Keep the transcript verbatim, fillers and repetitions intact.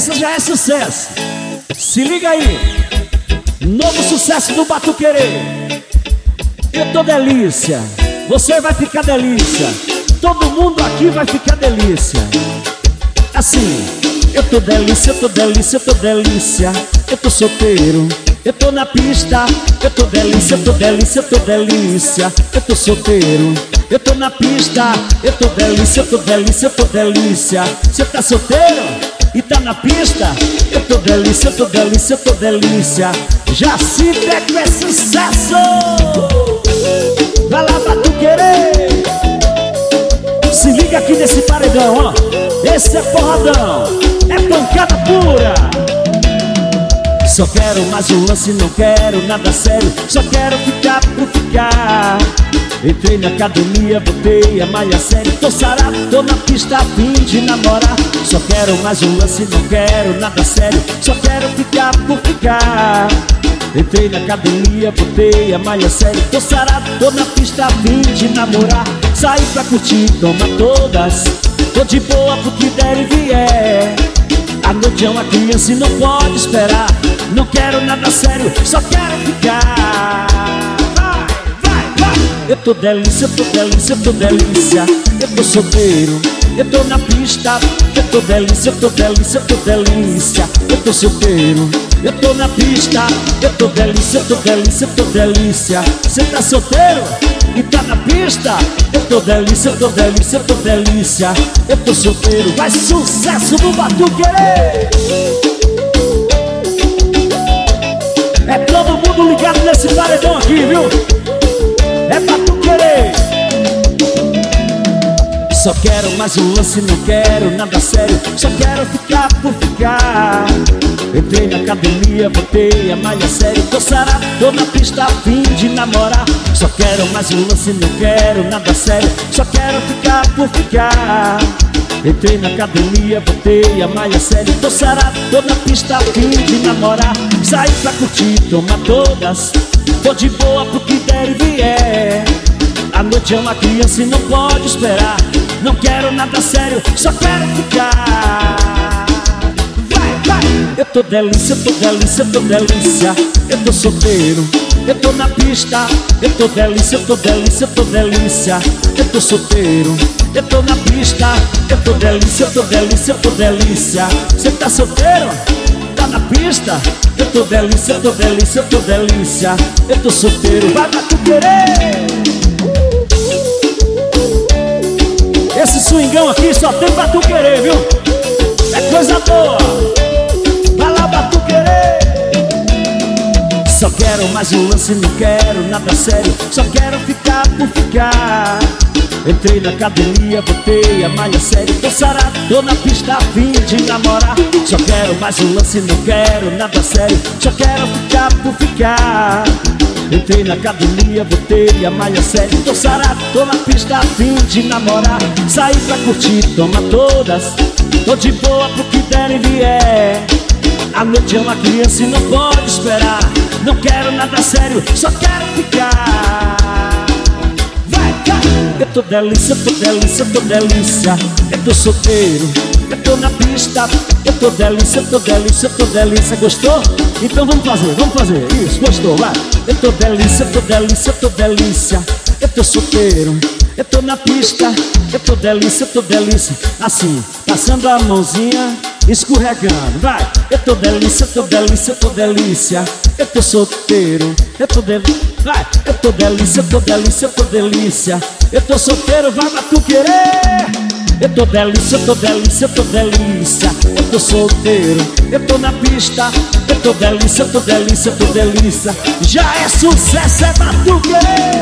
Essa já é sucesso. Se liga aí. Novo sucesso do Batuquerê. Eu tô delícia, você vai ficar delícia. Todo mundo aqui vai ficar delícia. Assim, eu tô delícia, eu tô delícia, eu tô delícia. Eu tô solteiro, eu tô na pista. Eu tô delícia, eu tô delícia, eu tô delícia. Eu tô solteiro, eu tô na pista. Eu tô delícia, eu tô delícia, eu tô delícia. Você tá solteiro e tá na pista? Eu tô delícia, eu tô delícia, eu tô delícia. Jaci-Teco é sucesso. Vai lá, Batuquerê. Se liga aqui nesse paredão, ó. Esse é porradão, é pancada pura. Só quero mais um lance, não quero nada sério. Só quero ficar por ficar. Entrei na academia, botei a malha séria. Tô sarado, tô na pista a fim de namorar. Só quero mais um lance, não quero nada sério. Só quero ficar por ficar. Entrei na academia, botei a malha séria. Tô sarado, tô na pista a fim de namorar. Saí pra curtir, toma todas. Tô de boa pro que der e vier. A noite é uma criança e não pode esperar. Não quero nada sério, só quero ficar. Vai, vai, vai. Eu tô delícia, eu tô delícia, eu tô delícia. Eu tô solteiro, eu tô na pista. Eu tô delícia, eu tô delícia, eu tô delícia. Eu tô solteiro, eu tô na pista. Eu tô delícia, eu tô delícia, eu tô delícia. Você tá solteiro e tá na pista? Eu tô delícia, eu tô delícia, eu tô delícia. Eu tô solteiro, vai sucesso no Batuquerê. É todo mundo ligado nesse paredão aqui, viu? É Batuquerê. Só quero mais um lance, não quero nada sério. Só quero ficar por ficar. Entrei na academia, botei a malha séria. Tô sarado, tô na pista a fim de namorar. Só quero mais um lance, não quero nada sério. Só quero ficar por ficar. Entrei na academia, botei a malha séria. Tô sarado, tô na pista a fim de namorar. Saí pra curtir, toma todas. Tô de boa pro que der e vier. A noite é uma criança e não pode esperar. Não quero nada sério, só quero ficar. Vai, vai. Eu tô delícia, eu tô delícia, eu tô delícia. Eu tô solteiro, eu tô na pista. Eu tô delícia, eu tô delícia, eu tô delícia. Eu tô solteiro, eu tô na pista. Eu tô delícia, eu tô delícia, eu tô delícia. Você tá solteiro? Tá na pista? Eu tô delícia, eu tô delícia, eu tô delícia. Eu tô solteiro, vai Batuquerê. Esse swingão aqui só tem Batuquerê, viu? É coisa boa. Vai lá, Batuquerê. Só quero mais um lance, não quero nada sério. Só quero ficar por ficar. Entrei na academia, botei a malha séria. Tô sarado, tô na pista a fim de namorar. Só quero mais um lance, não quero nada sério. Só quero ficar por ficar. Entrei na academia, botei a malha séria. Tô sarado, tô na pista a fim de namorar. Saí pra curtir, toma todas. Tô de boa pro que der e vier. A noite é uma criança e não pode esperar. Não quero nada sério, só quero ficar. Vai, vai. Eu tô delícia, eu tô delícia, eu tô delícia. Eu tô solteiro, eu tô na pista. Eu tô delícia, eu tô delícia, eu tô delícia. Gostou? Então vamos fazer, vamos fazer. Isso, gostou, vai. Eu tô delícia, eu tô delícia, eu tô delícia. Eu tô solteiro, eu tô na pista. Eu tô delícia, eu tô delícia. Assim, passando a mãozinha, escorregando, vai. Eu tô delícia, eu tô delícia, eu tô delícia. Eu tô solteiro, eu tô delícia, vai. Eu tô delícia, eu tô delícia, eu tô delícia. Eu tô solteiro, vai Batuquerê. Eu tô delícia, eu tô delícia, eu tô delícia. Eu tô solteiro, eu tô na pista. Eu tô delícia, eu tô delícia, eu tô delícia. Já é sucesso, é Batuquerê.